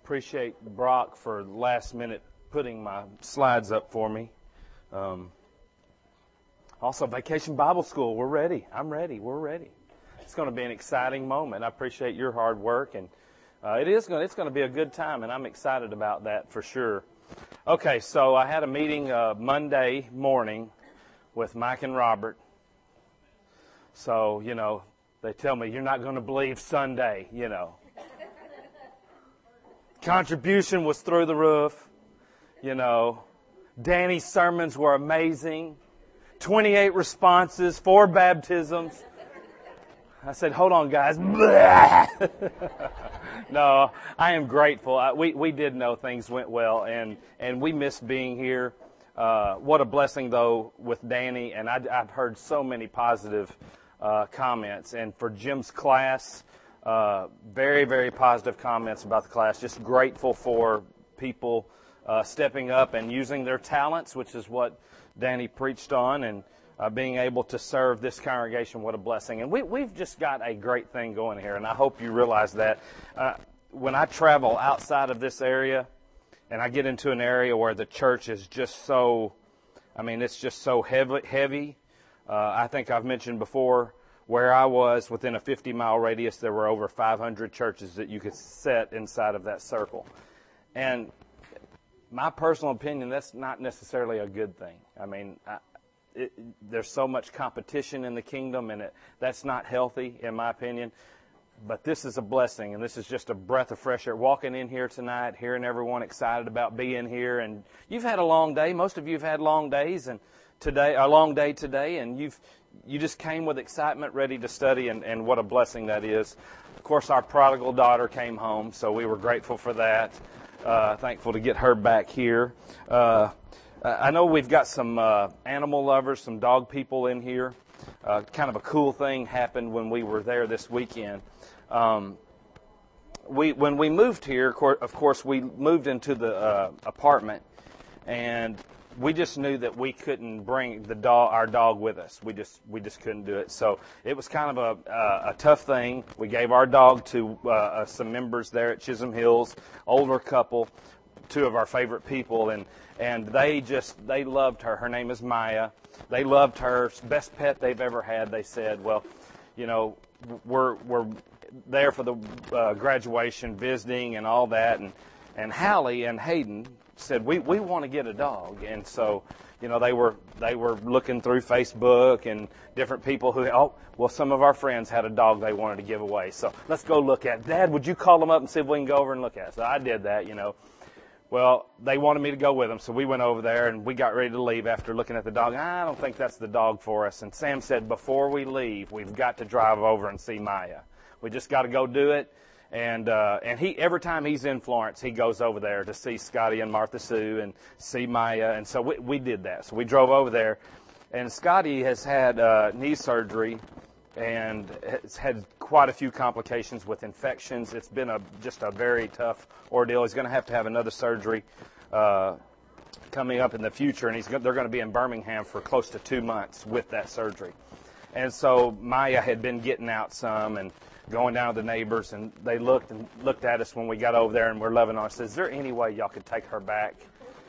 appreciate Brock for last minute putting my slides up for me. Also, Vacation Bible School, we're ready. I'm ready. We're ready. It's going to be an exciting moment. I appreciate your hard work, and it's going to be a good time, and I'm excited about that for sure. Okay, so I had a meeting Monday morning with Mike and Robert. So, they tell me, you're not going to believe Sunday, Contribution was through the roof, Danny's sermons were amazing. 28 responses, 4 baptisms. I said, hold on, guys. No, I am grateful. We did know things went well, and we missed being here. What a blessing, though, with Danny. And I've heard so many positive comments. And for Jim's class, very, very positive comments about the class. Just grateful for people stepping up and using their talents, which is what Danny preached on, and being able to serve this congregation. What a blessing. And we've just got a great thing going here, and I hope you realize that. When I travel outside of this area, and I get into an area where the church is just so, it's just so heavy. I think I've mentioned before, where I was, within a 50-mile radius, there were over 500 churches that you could set inside of that circle. And my personal opinion, that's not necessarily a good thing. There's so much competition in the kingdom, and that's not healthy, in my opinion. But this is a blessing, and this is just a breath of fresh air. Walking in here tonight, hearing everyone excited about being here, and you've had a long day. Most of you have had long days, and a long day today, and you just came with excitement, ready to study, and what a blessing that is. Of course, our prodigal daughter came home, so we were grateful for that. Thankful to get her back here. I know we've got some animal lovers, some dog people in here. Kind of a cool thing happened when we were there this weekend. When we moved here, of course, we moved into the apartment, and we just knew that we couldn't bring our dog with us. We just couldn't do it. So it was kind of a tough thing. We gave our dog to some members there at Chisholm Hills, older couple, 2 of our favorite people, and they loved her. Her name is Maya. They loved her. Best pet they've ever had. They said, well, we're there for the graduation, visiting and all that, and Hallie and Hayden said, we want to get a dog. And so, they were looking through Facebook and different people some of our friends had a dog they wanted to give away. So let's go look at it. Dad, would you call them up and see if we can go over and look at it? So I did that, Well, they wanted me to go with them, so we went over there, and we got ready to leave after looking at the dog. I don't think that's the dog for us. And Sam said, before we leave, we've got to drive over and see Maya. We just got to go do it. And he, every time he's in Florence, he goes over there to see Scotty and Martha Sue and see Maya. And so we did that. So we drove over there. And Scotty has had knee surgery and has had quite a few complications with infections. It's been just a very tough ordeal. He's going to have another surgery coming up in the future, and they're going to be in Birmingham for close to 2 months with that surgery. And so Maya had been getting out some and going down to the neighbors, and they looked at us when we got over there, and we're loving on. I said, is there any way y'all could take her back?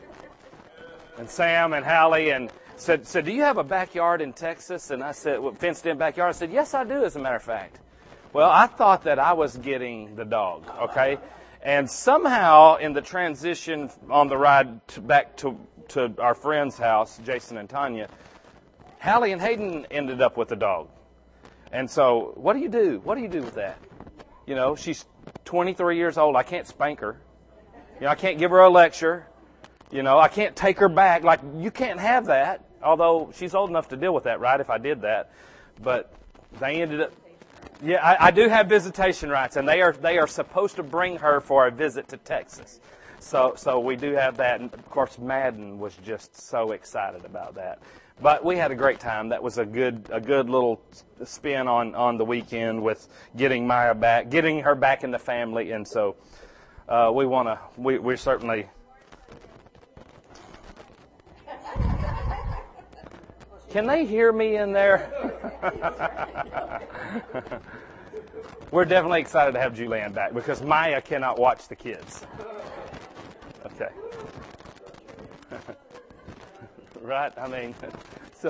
And Sam and Hallie and said, do you have a backyard in Texas? And I said, fenced-in backyard. I said, yes, I do, as a matter of fact. Well, I thought that I was getting the dog, okay? And somehow in the transition on the ride back to our friend's house, Jason and Tanya, Hallie and Hayden ended up with the dog. And so what do you do? What do you do with that? She's 23 years old. I can't spank her. I can't give her a lecture. I can't take her back. Like, you can't have that. Although she's old enough to deal with that, right, if I did that. But they ended up... Yeah, I do have visitation rights, and they are supposed to bring her for a visit to Texas. So we do have that. And, of course, Madden was just so excited about that. But we had a great time. That was a good little spin on the weekend with getting Maya back, getting her back in the family. And so we certainly... Can they hear me in there? We're definitely excited to have Julianne back because Maya cannot watch the kids. Okay. Right? I mean, so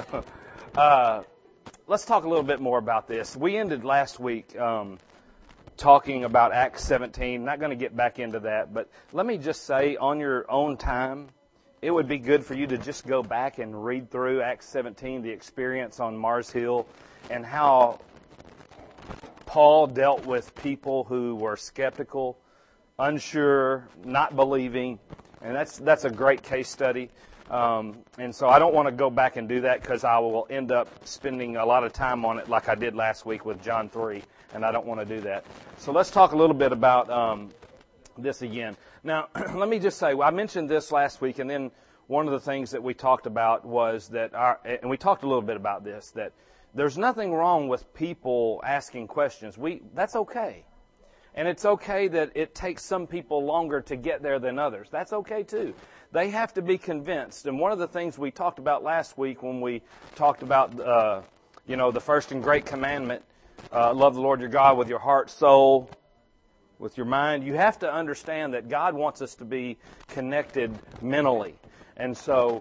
let's talk a little bit more about this. We ended last week talking about Acts 17. Not going to get back into that, but let me just say, on your own time, it would be good for you to just go back and read through Acts 17, the experience on Mars Hill, and how Paul dealt with people who were skeptical, unsure, not believing, and that's a great case study. And so I don't want to go back and do that because I will end up spending a lot of time on it like I did last week with John 3, and I don't want to do that. So let's talk a little bit about this again. Now, let me just say, I mentioned this last week, and then one of the things that we talked about was that, and we talked a little bit about this, that there's nothing wrong with people asking questions. That's okay. And it's okay that it takes some people longer to get there than others. That's okay too. They have to be convinced. And one of the things we talked about last week when we talked about, the first and great commandment, love the Lord your God with your heart, soul, with your mind, you have to understand that God wants us to be connected mentally. And so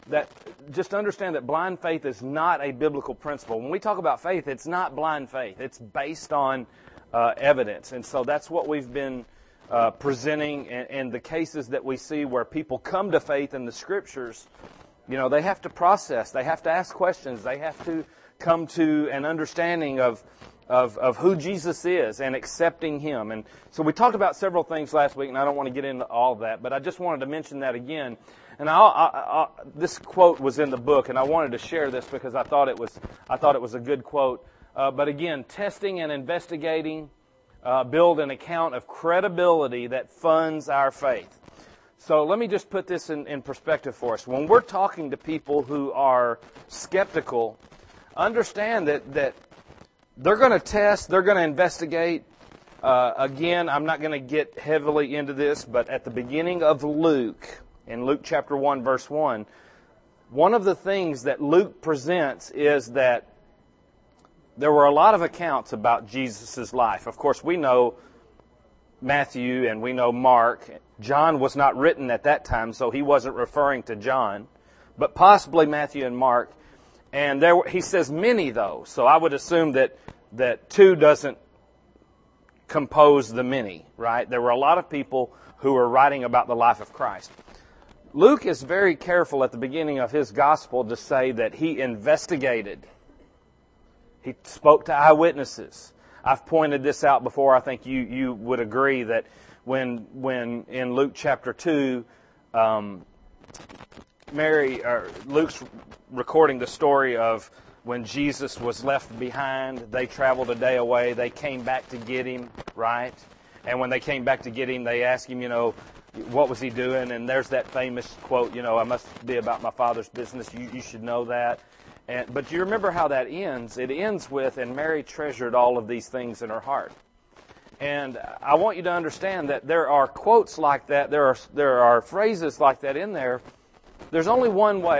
just understand that blind faith is not a biblical principle. When we talk about faith, it's not blind faith. It's based on evidence. And so that's what we've been presenting, and the cases that we see where people come to faith in the Scriptures, they have to process, they have to ask questions, they have to come to an understanding of who Jesus is and accepting Him. And so we talked about several things last week, and I don't want to get into all of that, but I just wanted to mention that again. And this quote was in the book, and I wanted to share this because I thought it was a good quote. But again, testing and investigating build an account of credibility that funds our faith. So let me just put this in perspective for us. When we're talking to people who are skeptical, understand that they're going to test, they're going to investigate. Again, I'm not going to get heavily into this, but at the beginning of Luke, in Luke chapter 1, verse 1, one of the things that Luke presents is that there were a lot of accounts about Jesus' life. Of course, we know Matthew and we know Mark. John was not written at that time, so he wasn't referring to John, but possibly Matthew and Mark. And he says many, though, so I would assume that two doesn't compose the many, right? There were a lot of people who were writing about the life of Christ. Luke is very careful at the beginning of his gospel to say that he investigated. He spoke to eyewitnesses. I've pointed this out before. I think you would agree that when in Luke chapter 2, Luke's recording the story of when Jesus was left behind. They traveled a day away. They came back to get him, right? And when they came back to get him, they asked him, what was he doing? And there's that famous quote, I must be about my Father's business. You should know that. But you remember how that ends? It ends with, and Mary treasured all of these things in her heart. And I want you to understand that there are quotes like that. There are phrases like that in there. There's only one way.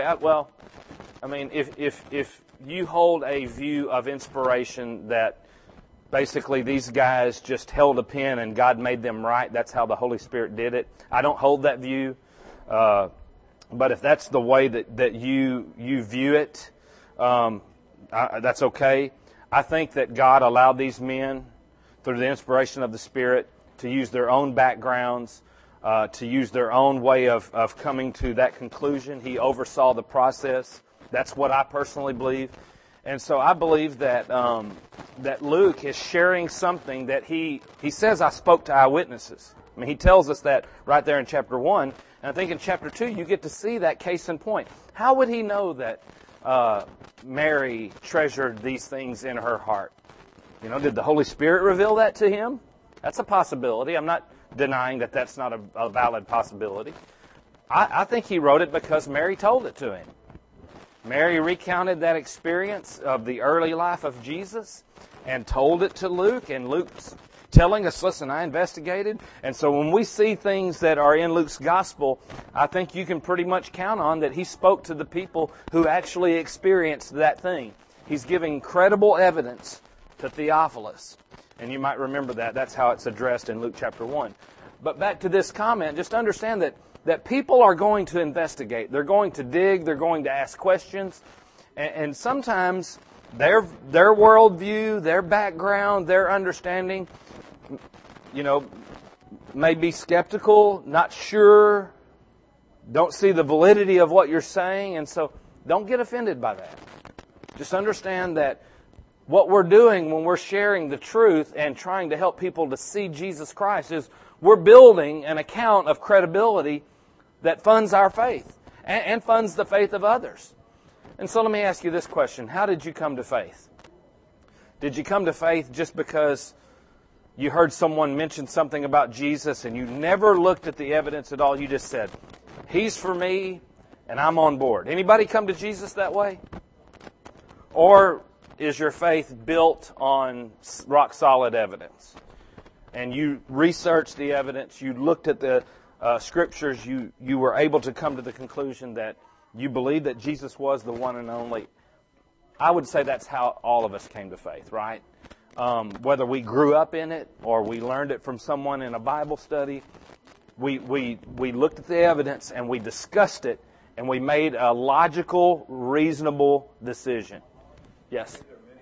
If you hold a view of inspiration that basically these guys just held a pen and God made them right, that's how the Holy Spirit did it. I don't hold that view. But if that's the way that you view it, that's okay. I think that God allowed these men, through the inspiration of the Spirit, to use their own backgrounds, to use their own way of coming to that conclusion. He oversaw the process. That's what I personally believe. And so I believe that that Luke is sharing something that he says, I spoke to eyewitnesses. I mean, he tells us that right there in chapter 1. And I think in chapter 2, you get to see that case in point. How would he know that Mary treasured these things in her heart? Did the Holy Spirit reveal that to him? That's a possibility. I'm not denying that that's not a valid possibility. I think he wrote it because Mary told it to him. Mary recounted that experience of the early life of Jesus and told it to Luke, and Luke's telling us, listen, I investigated. And so when we see things that are in Luke's gospel, I think you can pretty much count on that he spoke to the people who actually experienced that thing. He's giving credible evidence to Theophilus. And you might remember that. That's how it's addressed in Luke chapter 1. But back to this comment, just understand that people are going to investigate. They're going to dig. They're going to ask questions. And sometimes their worldview, their background, their understanding, may be skeptical, not sure, don't see the validity of what you're saying. And so don't get offended by that. Just understand that what we're doing when we're sharing the truth and trying to help people to see Jesus Christ is we're building an account of credibility that funds our faith and funds the faith of others. And so let me ask you this question. How did you come to faith? Did you come to faith just because you heard someone mention something about Jesus and you never looked at the evidence at all? You just said, He's for me and I'm on board. Anybody come to Jesus that way? Or is your faith built on rock-solid evidence? And you researched the evidence, you looked at the Scriptures, you were able to come to the conclusion that you believe that Jesus was the one and only. I would say that's how all of us came to faith, right? Whether we grew up in it or we learned it from someone in a Bible study, we looked at the evidence and we discussed it and we made a logical, reasonable decision. Yes?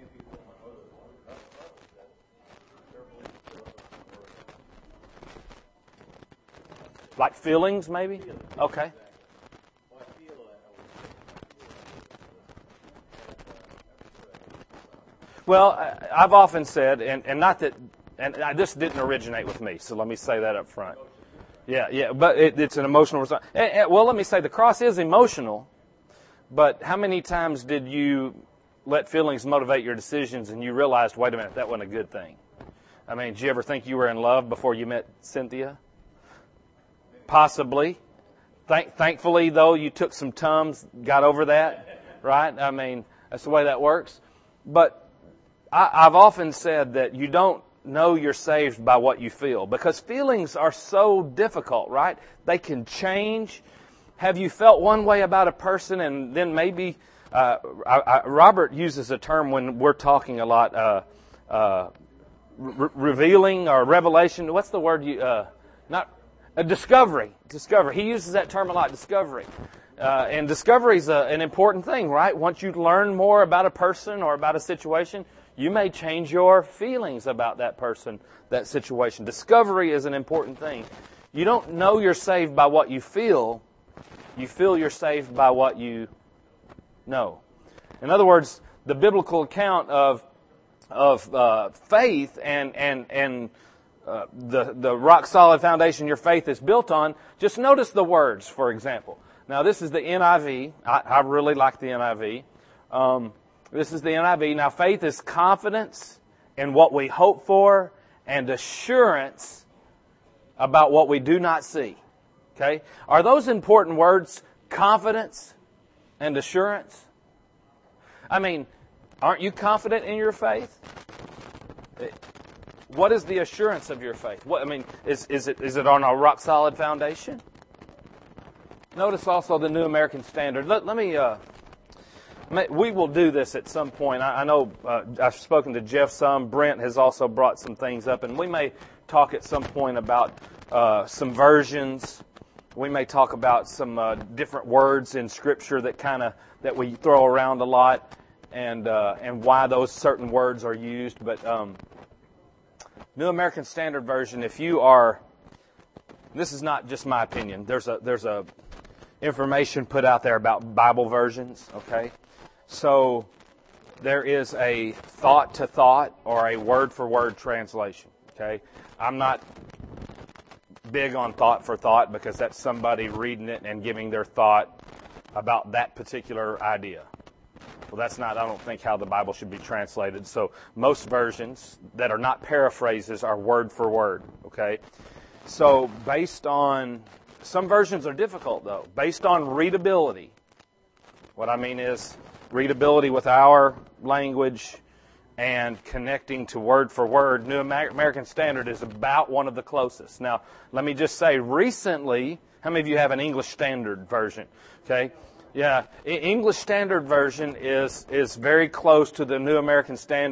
Like feelings, maybe? Okay. Well, I've often said, and not that, and this didn't originate with me, so let me say that up front. Yeah, but it's an emotional response. Well, let me say the cross is emotional, but how many times did you let feelings motivate your decisions and you realized, wait a minute, that wasn't a good thing? I mean, did you ever think you were in love before you met Cynthia? Possibly. Thankfully, though, you took some Tums, got over that, right? I mean, that's the way that works. But I've often said that you don't know you're saved by what you feel, because feelings are so difficult, right? They can change. Have you felt one way about a person and then maybe... Robert uses a term when we're talking a lot, revealing or revelation. What's the word? Discovery. Discovery. He uses that term a lot, discovery. And discovery is an important thing, right? Once you learn more about a person or about a situation, you may change your feelings about that person, that situation. Discovery is an important thing. You don't know you're saved by what you feel. You feel you're saved by what you know. In other words, the biblical account of faith and the rock-solid foundation your faith is built on, just notice the words, for example. Now, this is the NIV. I really like the NIV. This is the NIV. Now, faith is confidence in what we hope for and assurance about what we do not see. Okay? Are those important words, confidence and assurance? I mean, aren't you confident in your faith? What is the assurance of your faith? Is it on a rock solid foundation? Notice also the New American Standard. We will do this at some point. I know I've spoken to Jeff some. Brent has also brought some things up, and we may talk at some point about some versions. We may talk about some different words in Scripture that we throw around a lot, and why those certain words are used. But New American Standard Version, if you are, this is not just my opinion. There's a information put out there about Bible versions. Okay, so there is a thought to thought or a word for word translation. Okay, I'm not big on thought for thought because that's somebody reading it and giving their thought about that particular idea. Well, that's not, I don't think, how the Bible should be translated. So most versions that are not paraphrases are word for word, okay? So based on, some versions are difficult, though. Based on readability. What I mean is readability with our language and connecting to word for word, New American Standard is about one of the closest. Now, let me just say, recently, how many of you have an English Standard Version? Okay? Yeah, English Standard Version is very close to the New American Standard.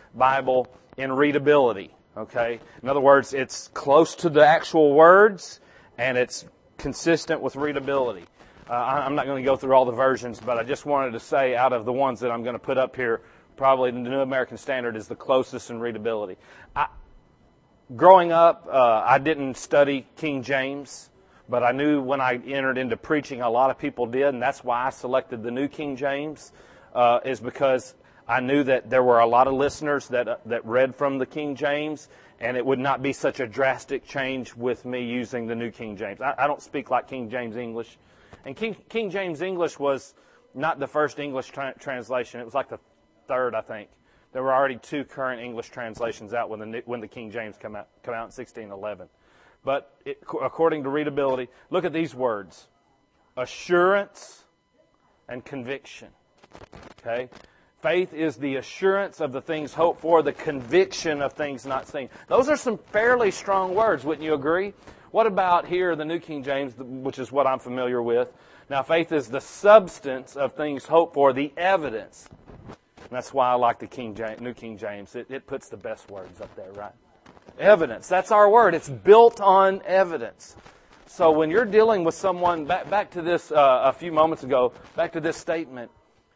Bible in readability. Okay? In other words, it's close to the actual words, and it's consistent with readability. I'm not going to go through all the versions, but I just wanted to say out of the ones that I'm going to put up here, probably the New American Standard is the closest in readability. Growing up, I didn't study King James, but I knew when I entered into preaching, a lot of people did, and that's why I selected the New King James, is because I knew that there were a lot of listeners that read from the King James, and it would not be such a drastic change with me using the New King James. I don't speak like King James English. And King James English was not the first English translation. It was like the third, I think. There were already 2 current English translations out when the King James come out in 1611. But according to readability, look at these words: assurance and conviction. Okay? Faith is the assurance of the things hoped for, the conviction of things not seen. Those are some fairly strong words, wouldn't you agree? What about here, the New King James, which is what I'm familiar with? Now, faith is the substance of things hoped for, the evidence. And that's why I like the New King James. It puts the best words up there, right? Evidence. That's our word. It's built on evidence. So when you're dealing with someone, back to this a few moments ago, back to this statement,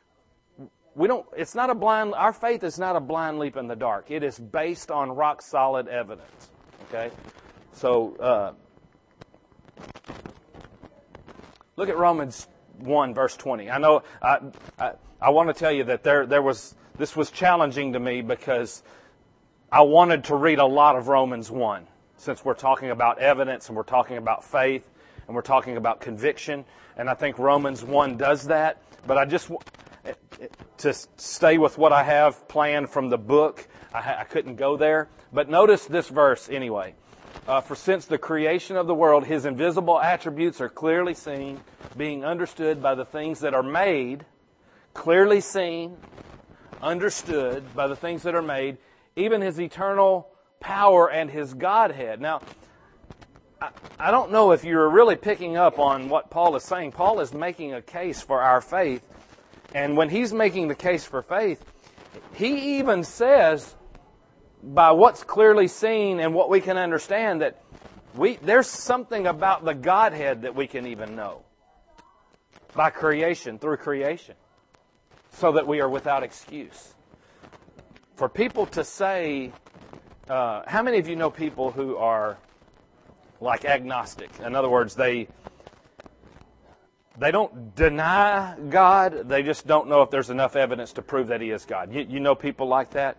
our faith is not a blind leap in the dark. It is based on rock solid evidence. Okay? So, look at Romans 1, verse 20. I know I want to tell you that this was challenging to me because I wanted to read a lot of Romans 1, since we're talking about evidence and we're talking about faith and we're talking about conviction, and I think Romans 1 does that. But I just to stay with what I have planned from the book, I couldn't go there. But notice this verse anyway. For since the creation of the world, His invisible attributes are clearly seen, being understood by the things that are made, clearly seen, understood by the things that are made, even His eternal power and His Godhead. Now, I don't know if you're really picking up on what Paul is saying. Paul is making a case for our faith, and when he's making the case for faith, he even says, by what's clearly seen and what we can understand, that there's something about the Godhead that we can even know by creation, through creation, so that we are without excuse. For people to say, how many of you know people who are like agnostic? In other words, they don't deny God, they just don't know if there's enough evidence to prove that He is God. You know people like that?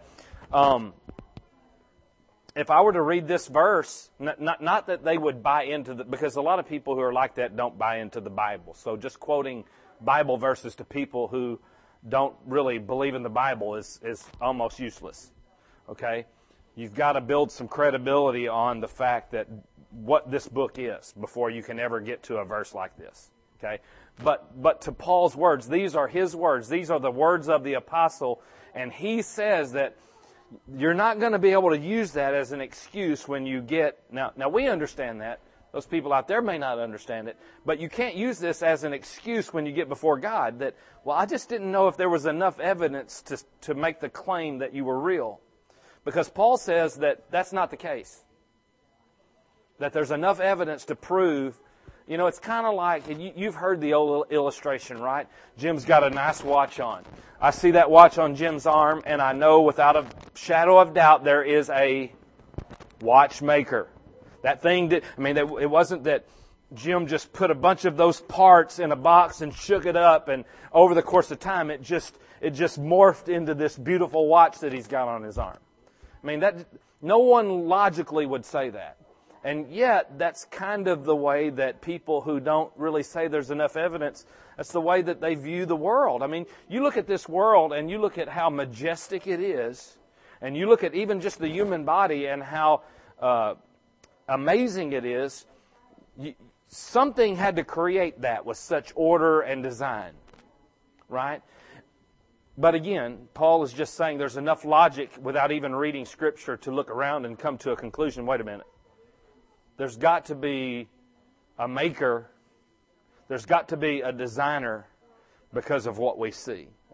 If I were to read this verse, not that they would buy into because a lot of people who are like that don't buy into the Bible. So just quoting Bible verses to people who don't really believe in the Bible is almost useless. Okay? You've got to build some credibility on the fact that what this book is before you can ever get to a verse like this. Okay? But to Paul's words, these are his words. These are the words of the apostle, and he says that you're not going to be able to use that as an excuse when you get... Now we understand that. Those people out there may not understand it. But you can't use this as an excuse when you get before God that, well, I just didn't know if there was enough evidence to make the claim that you were real. Because Paul says that that's not the case. That there's enough evidence to prove... You know, it's kind of like, you've heard the old illustration, right? Jim's got a nice watch on. I see that watch on Jim's arm, and I know without a shadow of doubt there is a watchmaker. That thing it wasn't that Jim just put a bunch of those parts in a box and shook it up, and over the course of time it just morphed into this beautiful watch that he's got on his arm. I mean, that no one logically would say that. And yet, that's kind of the way that people who don't really say there's enough evidence, that's the way that they view the world. I mean, you look at this world and you look at how majestic it is, and you look at even just the human body and how amazing it is. Something had to create that with such order and design, right? But again, Paul is just saying there's enough logic without even reading Scripture to look around and come to a conclusion. Wait a minute. There's got to be a maker. There's got to be a designer because of what we see.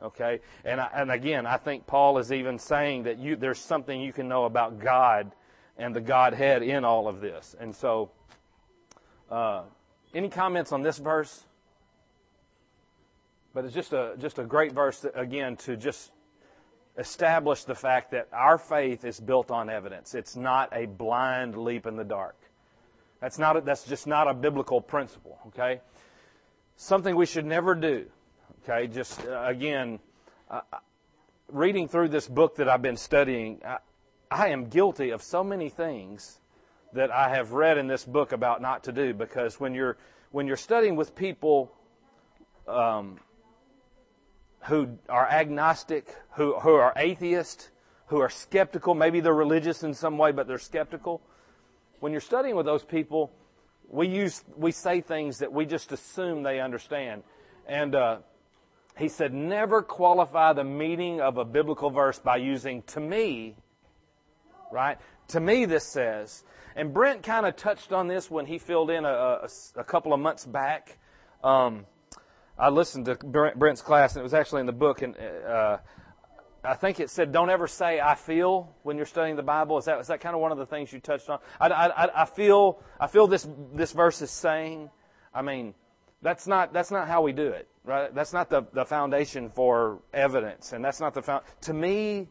Okay? And again, I think Paul is even saying that there's something you can know about God and the Godhead in all of this. And so, any comments on this verse? But it's just a great verse, again, to just establish the fact that our faith is built on evidence. It's not a blind leap in the dark. That's just not a biblical principle, okay? Something we should never do, okay? Just, again, reading through this book that I've been studying, I am guilty of so many things that I have read in this book about not to do, because when you're studying with people who are agnostic, who are atheist, who are skeptical, maybe they're religious in some way, but they're skeptical. When you're studying with those people, we say things that we just assume they understand. And he said, never qualify the meaning of a biblical verse by using "to me," right? To me, this says. And Brent kind of touched on this when he filled in a couple of months back. I listened to Brent's class, and it was actually in the book, and I think it said, don't ever say "I feel" when you're studying the Bible. Is that kind of one of the things you touched on? I feel this verse is saying. I mean, that's not how we do it, right? That's not the foundation for evidence, and that's not to me,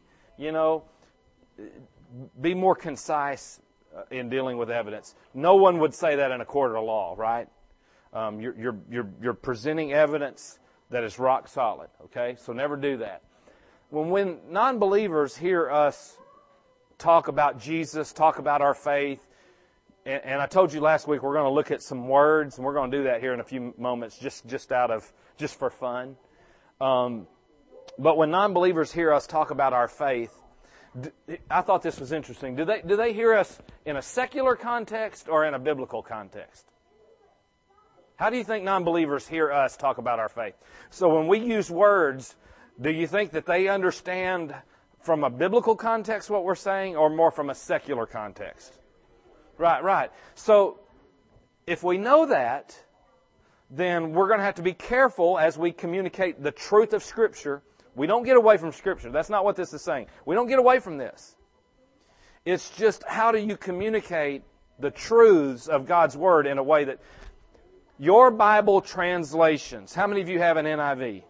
be more concise in dealing with evidence. No one would say that in a court of law, right? You're presenting evidence that is rock solid, okay? So never do that. When non-believers hear us talk about Jesus, talk about our faith, and I told you last week we're going to look at some words, and we're going to do that here in a few moments, just for fun. But when non-believers hear us talk about our faith, I thought this was interesting. Do they hear us in a secular context or in a biblical context? How do you think non-believers hear us talk about our faith? So when we use words, do you think that they understand from a biblical context what we're saying, or more from a secular context? Right. So if we know that, then we're going to have to be careful as we communicate the truth of Scripture. We don't get away from Scripture. That's not what this is saying. We don't get away from this. It's just, how do you communicate the truths of God's Word in a way that your Bible translations, how many of you have an NIV?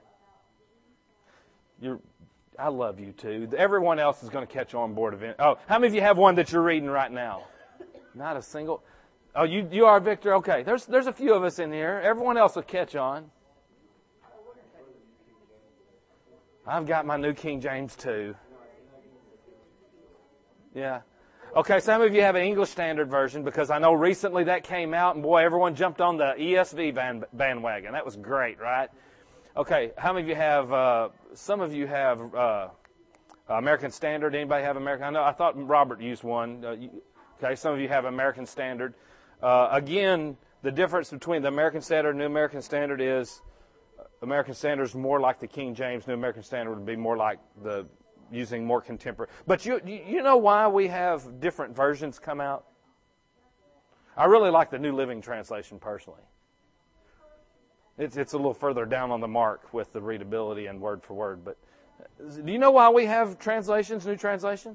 I love you too. Everyone else is going to catch on board eventually. Oh, how many of you have one that you're reading right now? Not a single. Oh, you are, Victor? Okay. There's a few of us in here. Everyone else will catch on. I've got my New King James too. Yeah. Okay, some of you have an English Standard Version, because I know recently that came out, and boy, everyone jumped on the ESV bandwagon. That was great, right? Okay, how many of you have, some of you have American Standard. Anybody have American? I thought Robert used one. Okay, some of you have American Standard. Again, the difference between the American Standard and New American Standard is American Standard is more like the King James. New American Standard would be more like using more contemporary. But you know why we have different versions come out? I really like the New Living Translation personally. It's a little further down on the mark with the readability and word for word. But do you know why we have translations, new translations?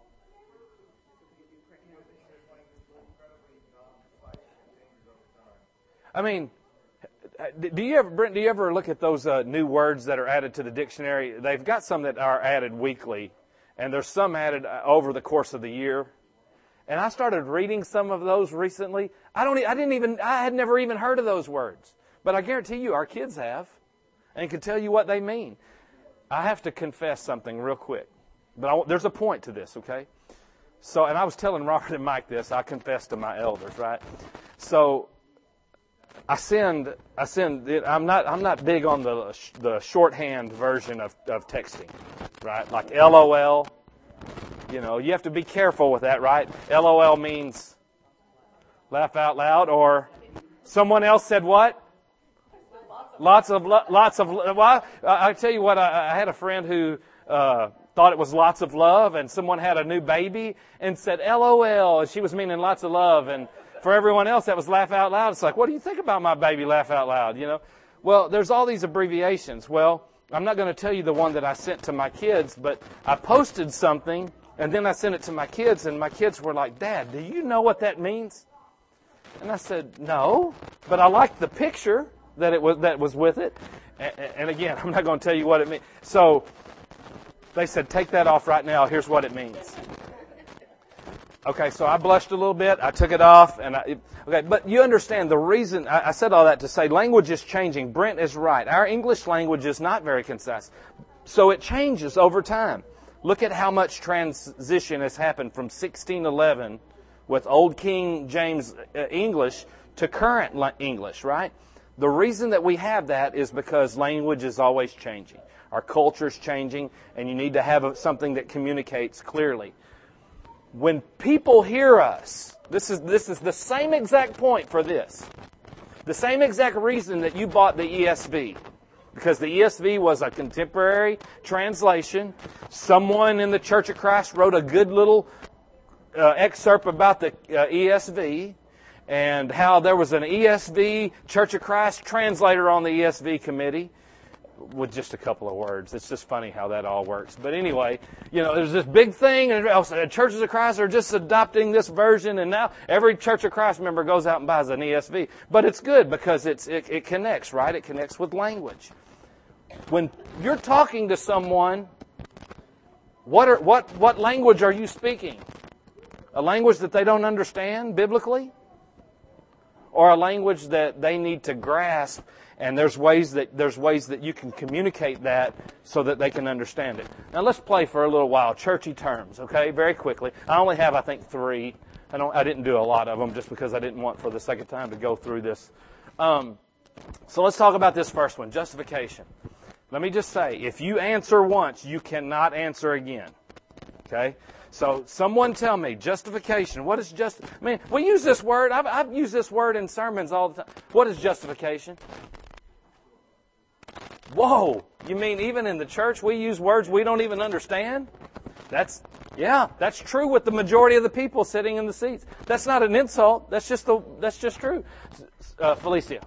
I mean, Brent, do you ever look at those new words that are added to the dictionary? They've got some that are added weekly, and there's some added over the course of the year. And I started reading some of those recently. I had never even heard of those words, but I guarantee you, our kids have, and can tell you what they mean. I have to confess something real quick, but there's a point to this, okay? So, and I was telling Robert and Mike this. I confess to my elders, right? So, I sinned. I'm not big on the shorthand version of texting, right? Like LOL. You have to be careful with that, right? LOL means laugh out loud, or someone else said what? Lots of. Well, I tell you what. I had a friend who thought it was lots of love, and someone had a new baby and said LOL, and she was meaning lots of love, and for everyone else, that was laugh out loud. It's like, what do you think about my baby? Laugh out loud, Well, there's all these abbreviations. Well, I'm not going to tell you the one that I sent to my kids, but I posted something, and then I sent it to my kids, and my kids were like, "Dad, do you know what that means?" And I said, "No, but I liked the picture that was with it." And again, I'm not going to tell you what it means. So they said, "Take that off right now. Here's what it means." Okay, so I blushed a little bit. I took it off, and okay. But you understand the reason I said all that to say language is changing. Brent is right. Our English language is not very concise, so it changes over time. Look at how much transition has happened from 1611 with Old King James English to current English, right? The reason that we have that is because language is always changing. Our culture is changing, and you need to have something that communicates clearly. When people hear us, this is the same exact point for this. The same exact reason that you bought the ESV. Because the ESV was a contemporary translation. Someone in the Church of Christ wrote a good little excerpt about the ESV and how there was an ESV Church of Christ translator on the ESV committee with just a couple of words. It's just funny how that all works. But anyway, there's this big thing, and Churches of Christ are just adopting this version, and now every Church of Christ member goes out and buys an ESV. But it's good because it connects, right? It connects with language. When you're talking to someone, what language are you speaking? A language that they don't understand biblically? Or a language that they need to grasp, and there's ways that you can communicate that so that they can understand it. Now let's play for a little while churchy terms, okay? Very quickly. I only have, I think, 3. I didn't do a lot of them just because I didn't want for the second time to go through this. So let's talk about this first one, justification. Let me just say, if you answer once, you cannot answer again. Okay? So someone tell me, justification. What is we use this word. I've used this word in sermons all the time. What is justification? Whoa! You mean even in the church we use words we don't even understand? That's true with the majority of the people sitting in the seats. That's not an insult. That's just true. Felicia.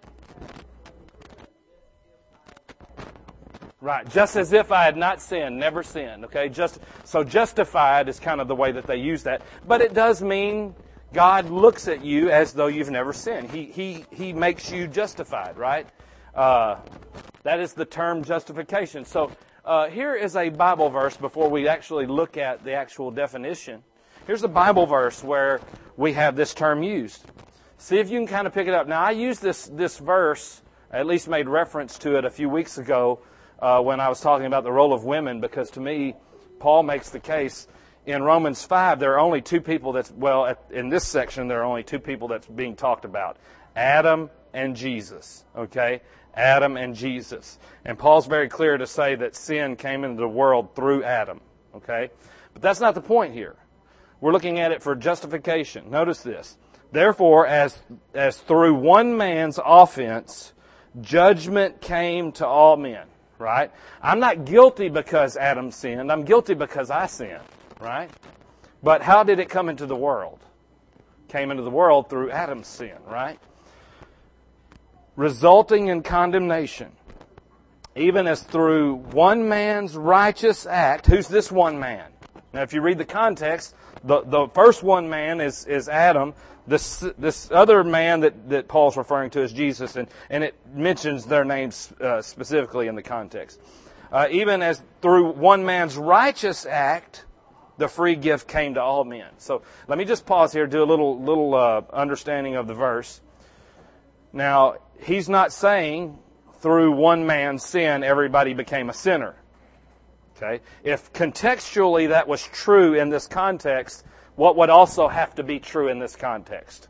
Right, just as if I had not sinned, never sinned, okay? So justified is kind of the way that they use that. But it does mean God looks at you as though you've never sinned. He makes you justified, right? That is the term justification. So here is a Bible verse before we actually look at the actual definition. Here's a Bible verse where we have this term used. See if you can kind of pick it up. Now, I used this verse, I at least made reference to it a few weeks ago, when I was talking about the role of women, because to me, Paul makes the case in Romans 5, there are only 2 people in this section, there are only 2 people that's being talked about. Adam and Jesus, okay? Adam and Jesus. And Paul's very clear to say that sin came into the world through Adam, okay? But that's not the point here. We're looking at it for justification. Notice this. Therefore, as through one man's offense, judgment came to all men. Right? I'm not guilty because Adam sinned. I'm guilty because I sinned. Right? But how did it come into the world? It came into the world through Adam's sin. Right? Resulting in condemnation. Even as through one man's righteous act. Who's this one man? Now, if you read the context, the first one man is Adam. This other man that Paul's referring to is Jesus, and it mentions their names specifically in the context. Even as through one man's righteous act, the free gift came to all men. So let me just pause here, do a little understanding of the verse. Now, he's not saying through one man's sin everybody became a sinner. Okay? If contextually that was true in this context, what would also have to be true in this context?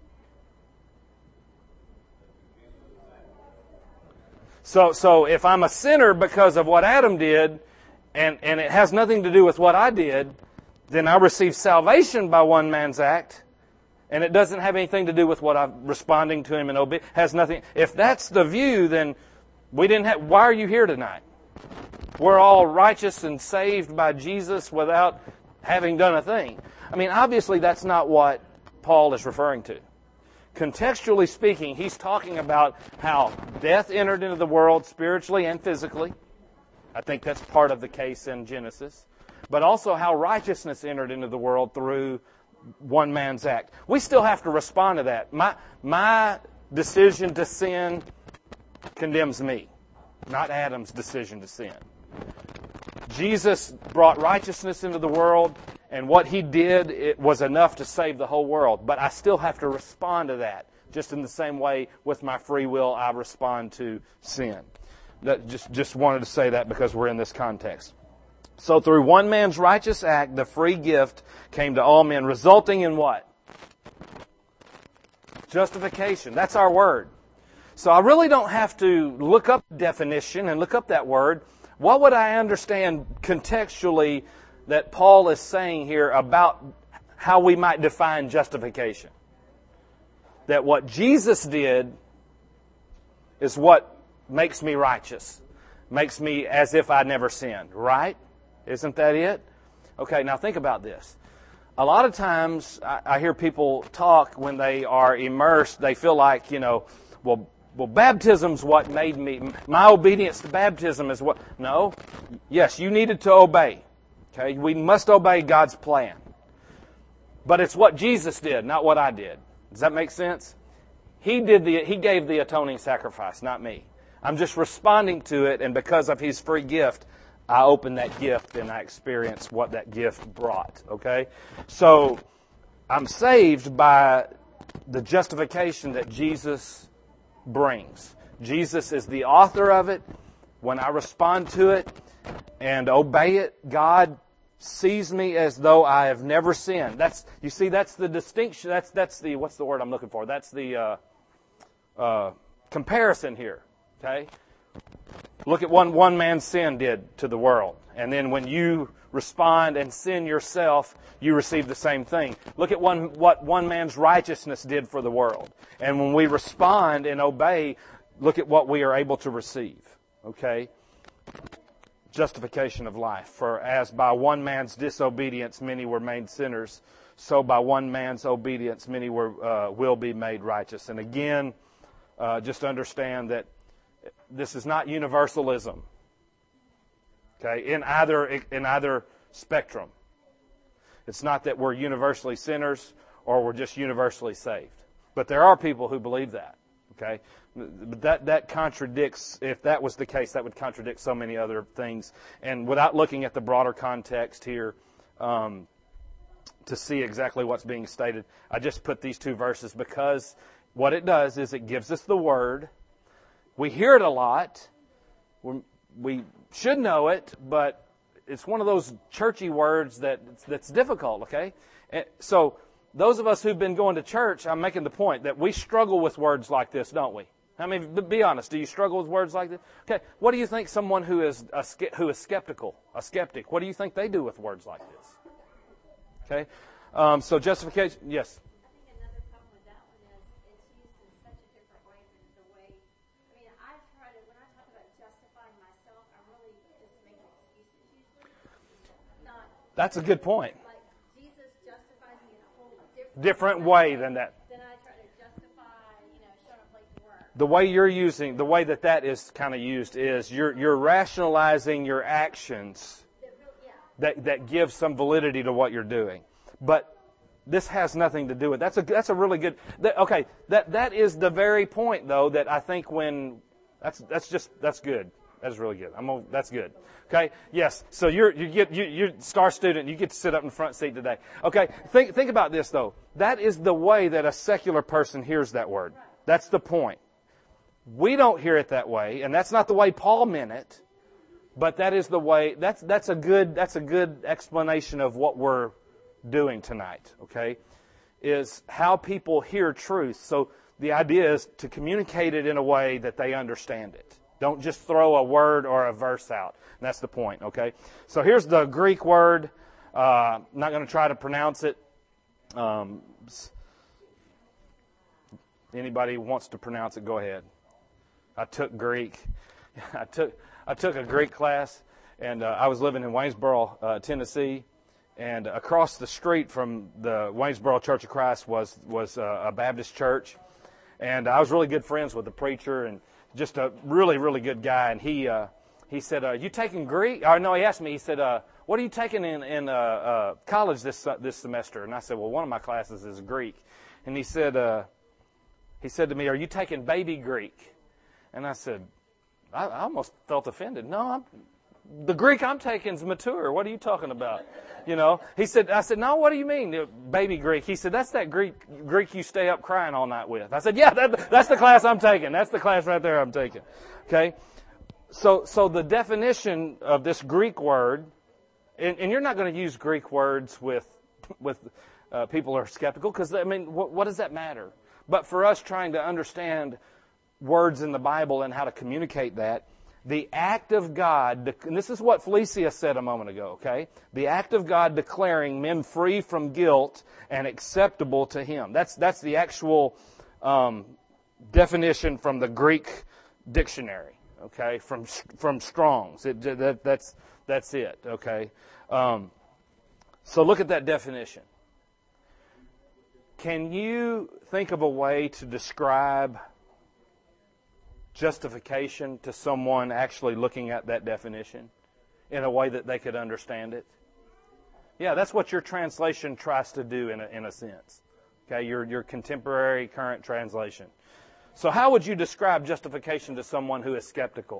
So if I'm a sinner because of what Adam did, and it has nothing to do with what I did, then I receive salvation by one man's act, and it doesn't have anything to do with what I'm responding to him and obey. Has nothing. If that's the view, then we didn't have. Why are you here tonight? We're all righteous and saved by Jesus without having done a thing. I mean, obviously that's not what Paul is referring to. Contextually speaking, he's talking about how death entered into the world spiritually and physically, I think that's part of the case in Genesis. But also how righteousness entered into the world through one man's act. We still have to respond to that. My decision to sin condemns me, not Adam's decision to sin. Jesus brought righteousness into the world, and what He did, it was enough to save the whole world. But I still have to respond to that, just in the same way with my free will I respond to sin. That just wanted to say that because we're in this context. So through one man's righteous act, the free gift came to all men, resulting in what? Justification. That's our word. So I really don't have to look up the definition and look up that word. What would I understand contextually that Paul is saying here about how we might define justification? That what Jesus did is what makes me righteous, makes me as if I never sinned, right? Isn't that it? Okay, now think about this. A lot of times I hear people talk when they are immersed, they feel like, well, baptism's what made me, my obedience to baptism is what, no. Yes, you needed to obey. Okay, we must obey God's plan. But it's what Jesus did, not what I did. Does that make sense? He gave the atoning sacrifice, not me. I'm just responding to it, and because of His free gift, I open that gift and I experience what that gift brought. Okay? So, I'm saved by the justification that Jesus brings. Jesus is the author of it. When I respond to it and obey it, God sees me as though I have never sinned. That's the distinction. That's the, what's the word I'm looking for? That's the comparison here. Okay? Look at what one man's sin did to the world. And then when you respond and sin yourself, you receive the same thing. Look at what one man's righteousness did for the world. And when we respond and obey, look at what we are able to receive. Okay? Justification of life. For as by one man's disobedience many were made sinners, so by one man's obedience many will be made righteous. And again, just understand that this is not universalism. Okay, in either spectrum. It's not that we're universally sinners or we're just universally saved. But there are people who believe that. Okay, but that contradicts. If that was the case, that would contradict so many other things. And without looking at the broader context here, to see exactly what's being stated, I just put these two verses because what it does is it gives us the word. We hear it a lot. We should know it, but it's one of those churchy words that's difficult, okay? So those of us who've been going to church, I'm making the point that we struggle with words like this, don't we? I mean, be honest. Do you struggle with words like this? Okay, what do you think someone who is skeptical, a skeptic, what do you think they do with words like this? Okay, so justification, yes. That's a good point. Like Jesus justifies me in a whole different way than that. Then I try to justify, showing up late to work. The way you're using, the way that is kind of used is you're rationalizing your actions that give some validity to what you're doing. But this has nothing to do with that's a really good. That is the very point though that I think when that's good. That's really good. That's good. Okay. Yes. So you're star student. You get to sit up in the front seat today. Okay. Think about this though. That is the way that a secular person hears that word. That's the point. We don't hear it that way, and that's not the way Paul meant it. But that is the way. That's a good explanation of what we're doing tonight. Okay, is how people hear truth. So the idea is to communicate it in a way that they understand it. Don't just throw a word or a verse out. And that's the point, okay? So here's the Greek word. I'm not going to try to pronounce it. Anybody wants to pronounce it, go ahead. I took Greek. I took a Greek class, and I was living in Waynesboro, Tennessee. And across the street from the Waynesboro Church of Christ was a Baptist church. And I was really good friends with the preacher and just a really, really good guy. And he said, you taking Greek? Or no, he asked me, he said, what are you taking in college this semester? And I said, well, one of my classes is Greek. And he said to me, are you taking baby Greek? And I said, I almost felt offended. No, the Greek I'm taking is mature. What are you talking about? You know, I said, no, what do you mean, baby Greek? He said, that's that Greek you stay up crying all night with. I said, yeah, that's the class I'm taking. That's the class right there I'm taking. Okay? So the definition of this Greek word, and you're not going to use Greek words with people who are skeptical, because, I mean, what does that matter? But for us trying to understand words in the Bible and how to communicate that, the act of God, and this is what Felicia said a moment ago, okay? The act of God declaring men free from guilt and acceptable to Him. That's the actual definition from the Greek dictionary, okay? From Strong's. That's it, okay? So look at that definition. Can you think of a way to describe justification to someone actually looking at that definition in a way that they could understand it? Yeah, that's what your translation tries to do in a sense. Okay, your contemporary current translation. So how would you describe justification to someone who is skeptical?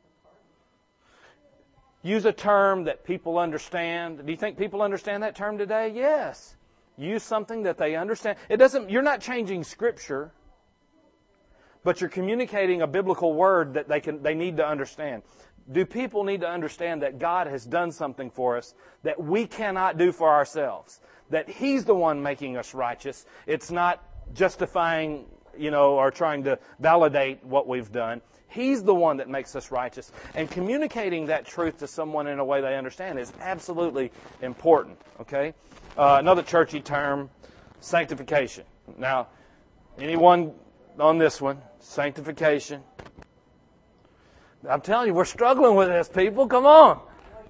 Use a term that people understand. Do you think people understand that term today? Yes. Use something that they understand. You're not changing Scripture, but you're communicating a biblical word that they need to understand. Do people need to understand that God has done something for us that we cannot do for ourselves? That He's the one making us righteous. It's not justifying, or trying to validate what we've done. He's the one that makes us righteous. And communicating that truth to someone in a way they understand is absolutely important. Okay? Another churchy term, sanctification. Now, anyone on this one, sanctification. I'm telling you, we're struggling with this, people. Come on.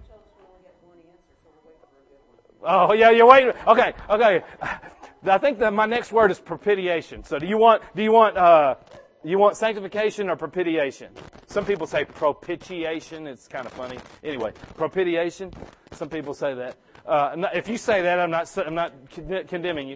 Oh, yeah, you're waiting. Okay. I think that my next word is propitiation. So do you want sanctification or propitiation? Some people say propitiation. It's kind of funny. Anyway, propitiation. Some people say that. If you say that, I'm not condemning you.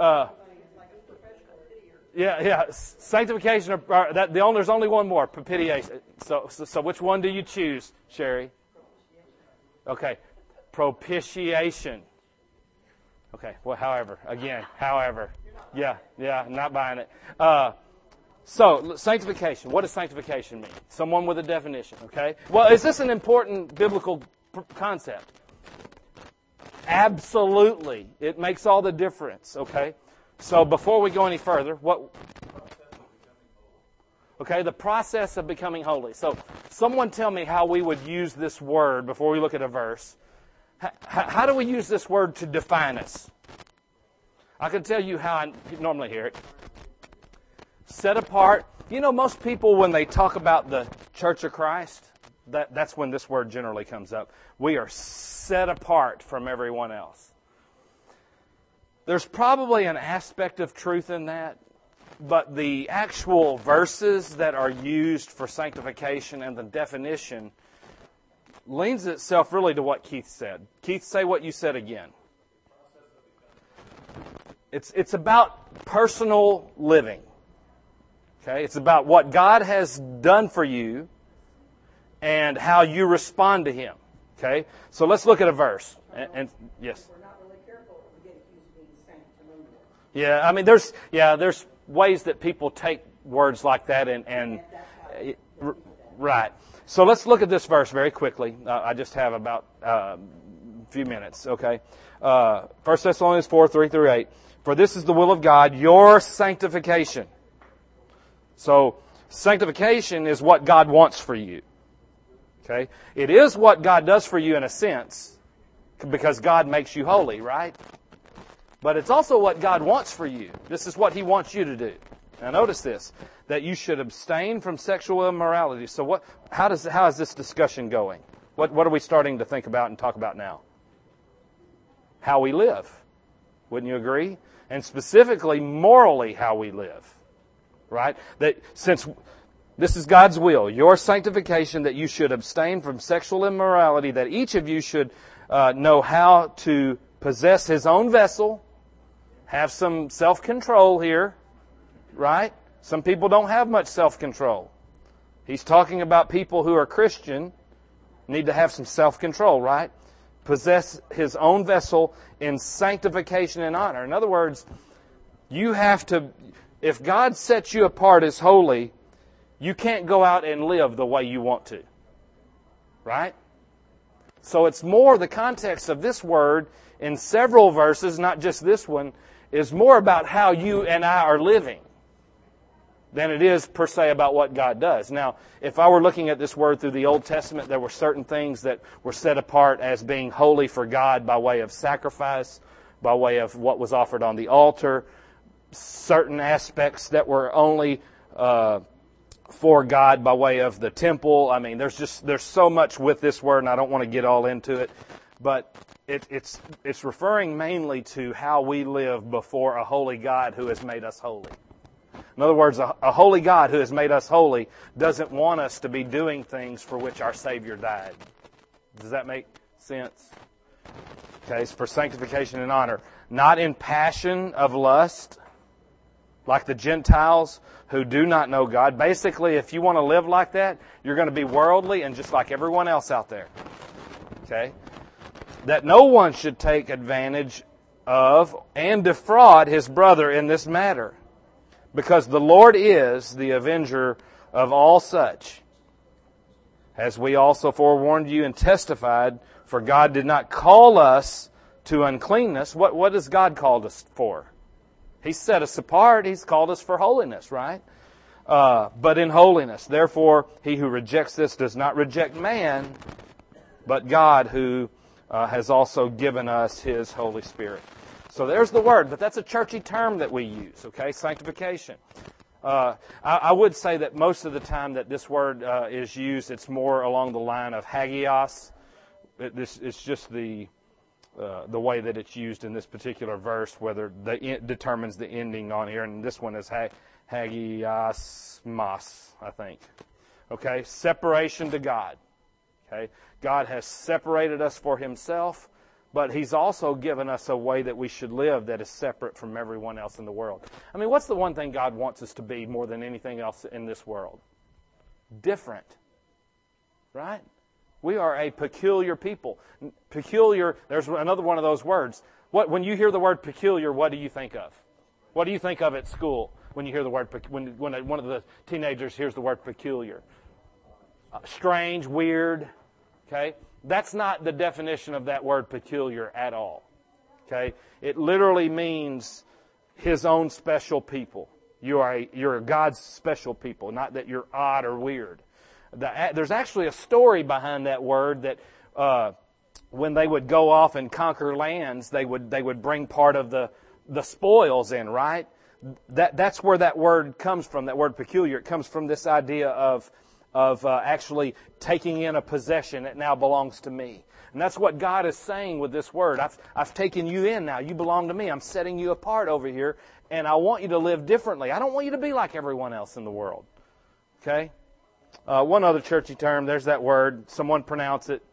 Yeah. Sanctification. There's only one more. Propitiation. So which one do you choose, Sherry? Okay. Propitiation. Okay. Well, however. Yeah. I'm not buying it. So, sanctification. What does sanctification mean? Someone with a definition. Okay. Well, is this an important biblical concept? Absolutely. It makes all the difference. Okay. So before we go any further, the process of becoming holy. So someone tell me how we would use this word before we look at a verse. How do we use this word to define us? I can tell you how I normally hear it. Set apart. Most people, when they talk about the Church of Christ, that's when this word generally comes up. We are set apart from everyone else. There's probably an aspect of truth in that, but the actual verses that are used for sanctification and the definition leans itself really to what Keith said. Keith, say what you said again. It's about personal living. Okay? It's about what God has done for you and how you respond to Him. Okay? So let's look at a verse. And yes. Yeah, I mean, there's ways that people take words like that and right. So let's look at this verse very quickly. I just have about a few minutes, okay? 1 Thessalonians 4:3-8. For this is the will of God, your sanctification. So sanctification is what God wants for you. Okay? It is what God does for you in a sense, because God makes you holy, right? But it's also what God wants for you. This is what He wants you to do. Now notice this, that you should abstain from sexual immorality. So how is this discussion going? What are we starting to think about and talk about now? How we live. Wouldn't you agree? And specifically, morally how we live. Right? That since This is God's will, your sanctification, that you should abstain from sexual immorality, that each of you should know how to possess his own vessel, have some self-control here, right? Some people don't have much self-control. He's talking about people who are Christian, need to have some self-control, right? Possess his own vessel in sanctification and honor. In other words, you have to, if God sets you apart as holy, you can't go out and live the way you want to. Right? So it's more the context of this word in several verses, not just this one, is more about how you and I are living than it is per se about what God does. Now, if I were looking at this word through the Old Testament, there were certain things that were set apart as being holy for God by way of sacrifice, by way of what was offered on the altar, certain aspects that were only for God by way of the temple. I mean, there's so much with this word, and I don't want to get all into it, but it's referring mainly to how we live before a holy God who has made us holy. In other words, a holy God who has made us holy doesn't want us to be doing things for which our Savior died. Does that make sense? Okay, it's for sanctification and honor. Not in passion of lust, like the Gentiles who do not know God. Basically, if you want to live like that, you're going to be worldly and just like everyone else out there. Okay? That no one should take advantage of and defraud his brother in this matter, because the Lord is the avenger of all such. As we also forewarned you and testified, for God did not call us to uncleanness. What has God called us for? He set us apart. He's called us for holiness, right? But in holiness. Therefore, he who rejects this does not reject man, but God, who has also given us His Holy Spirit. So there's the word, but that's a churchy term that we use, okay? Sanctification. I would say that most of the time that this word is used, it's more along the line of hagios. It's just the way that it's used in this particular verse, whether it determines the ending on here, and this one is hagiosmos, I think. Okay, separation to God. Okay, God has separated us for Himself, but He's also given us a way that we should live that is separate from everyone else in the world. I mean, what's the one thing God wants us to be more than anything else in this world? Different. Right? We are a peculiar people. Peculiar, there's another one of those words. When you hear the word peculiar, what do you think of? What do you think of at school when you hear the word, when one of the teenagers hears the word peculiar? Strange, weird, okay? That's not the definition of that word peculiar at all, okay? It literally means His own special people. You're God's special people, not that you're odd or weird. There's actually a story behind that word that when they would go off and conquer lands, they would bring part of the spoils in, right? That's where that word comes from, that word peculiar. It comes from this idea of actually taking in a possession that now belongs to me. And that's what God is saying with this word. I've taken you in now. You belong to me. I'm setting you apart over here, and I want you to live differently. I don't want you to be like everyone else in the world. Okay? One other churchy term, there's that word. Someone pronounce it.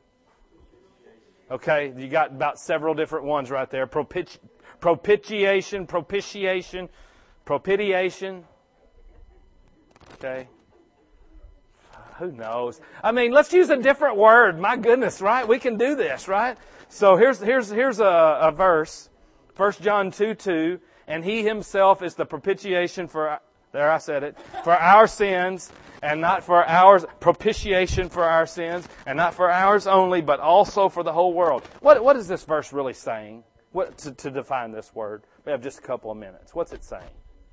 Okay, you got about several different ones right there. Propitiation. Okay. Who knows? I mean, let's use a different word. My goodness, right? We can do this, right? So here's a verse. 1 John 2:2. And He Himself is the propitiation for, there I said it, for our sins, and not for ours, propitiation for our sins, and not for ours only, but also for the whole world. What is this verse really saying? What to define this word? We have just a couple of minutes. What's it saying?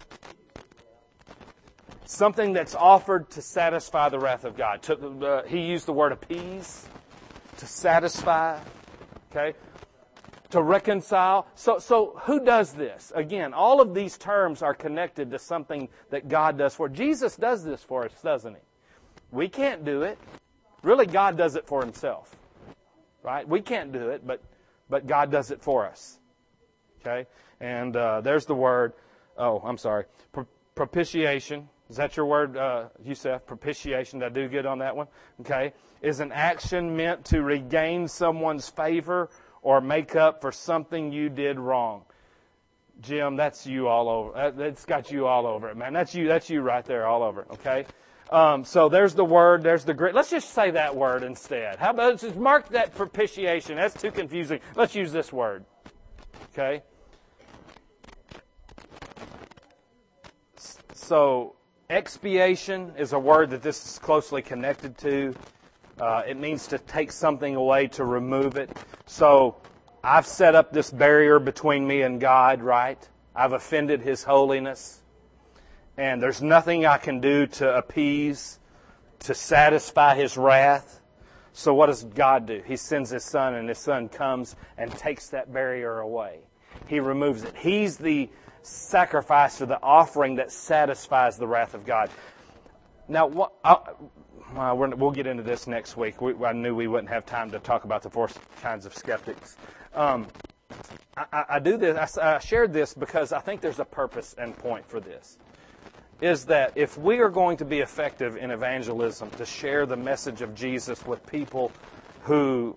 Something that's offered to satisfy the wrath of God. He used the word appease, to satisfy, okay, to reconcile. So who does this? Again, all of these terms are connected to something that God does for. Jesus does this for us, doesn't He? We can't do it. Really, God does it for Himself, right? We can't do it, but God does it for us. Okay, and there's the word. Oh, I'm sorry. Propitiation. Is that your word, Yusef? Propitiation. Did I do good on that one? Okay. Is an action meant to regain someone's favor or make up for something you did wrong? Jim, that's you all over. That's got you all over it, man. That's you right there all over it, okay? So there's the word, there's the grit. Let's just say that word instead. How about let's just mark that propitiation? That's too confusing. Let's use this word, okay? So expiation is a word that this is closely connected to. It means to take something away, to remove it. So I've set up this barrier between me and God, right? I've offended His holiness. And there's nothing I can do to appease, to satisfy His wrath. So what does God do? He sends His Son, and His Son comes and takes that barrier away. He removes it. He's the sacrifice or the offering that satisfies the wrath of God. Now, we'll get into this next week. I knew we wouldn't have time to talk about the 4 kinds of skeptics. I do this. I shared this because I think there's a purpose and point for this. Is that if we are going to be effective in evangelism, to share the message of Jesus with people who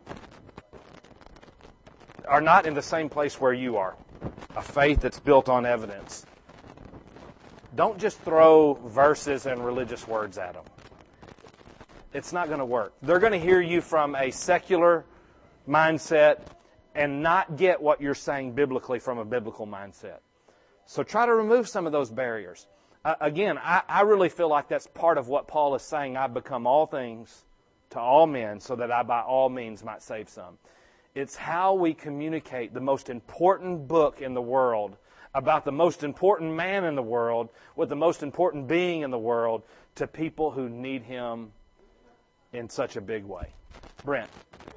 are not in the same place where you are, a faith that's built on evidence, don't just throw verses and religious words at them. It's not going to work. They're going to hear you from a secular mindset and not get what you're saying biblically from a biblical mindset. So try to remove some of those barriers. Again, I really feel like that's part of what Paul is saying. I've become all things to all men so that I by all means might save some. It's how we communicate the most important book in the world about the most important man in the world with the most important being in the world to people who need Him in such a big way. Brent.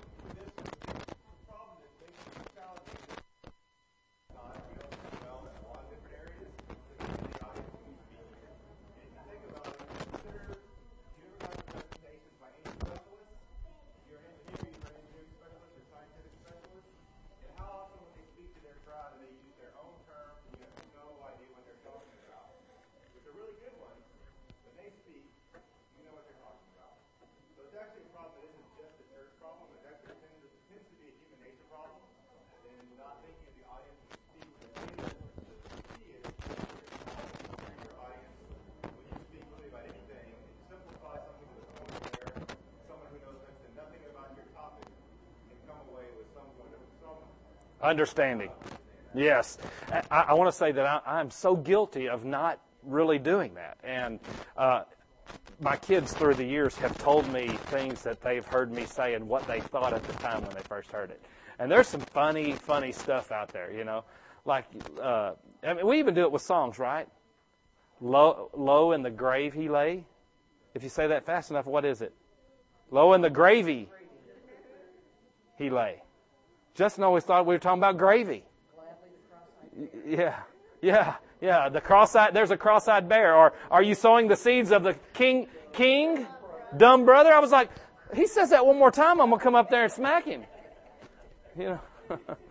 Understanding. Yes. I want to say that I'm so guilty of not really doing that. And my kids through the years have told me things that they've heard me say and what they thought at the time when they first heard it. And there's some funny stuff out there, you know. Like, I mean, we even do it with songs, right? Low in the grave he lay. If you say that fast enough, what is it? Low in the gravy he lay. Justin always thought we were talking about gravy. Yeah. The cross-eyed. There's a cross-eyed bear. Or are you sowing the seeds of the king, dumb brother? I was like, he says that one more time, I'm gonna come up there and smack him. You know.